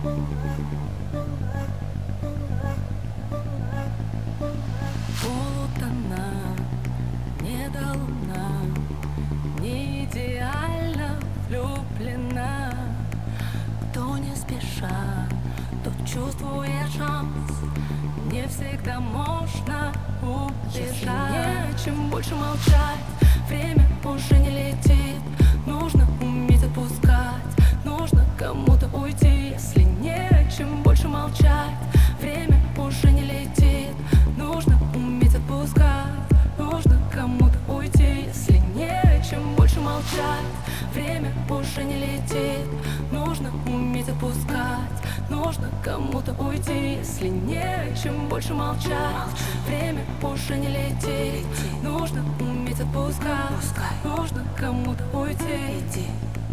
Полутона, недолуна, не идеально влюблена. Кто не спеша, тот чувствует шанс. Не всегда можно убежать. Чем больше молчать, время уже не летит. Нужно уметь отпускать, нужно кому-то уйти. Если нечем больше молчать, время уже не летит. Нужно уметь отпускать, нужно кому-то уйти. Если нечем больше молчать, время уже не летит. Нужно уметь отпускать, нужно кому-то уйти. Если нечем больше молчать, время уже не летит. Нужно уметь отпускать, нужно кому-то уйти.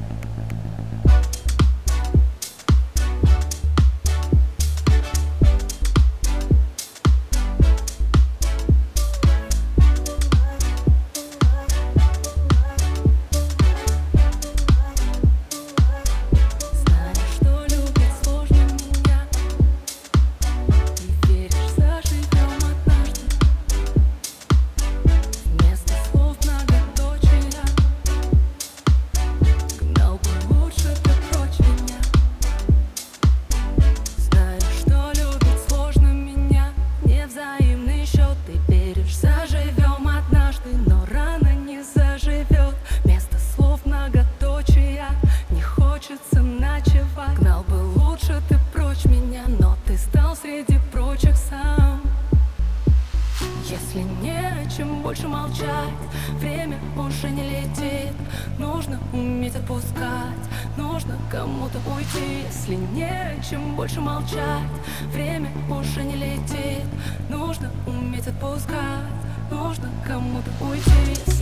Заживем однажды, но рано не заживет. Вместо слов многоточия не хочется ночевать. Гнал бы лучше ты прочь меня, но ты стал среди прочих сам. Если нечем больше молчать, время уже не летит. Нужно уметь отпускать, нужно кому-то уйти. Если нечем больше молчать, время уже не летит. Нужно уметь отпускать, нужно кому-то уйти.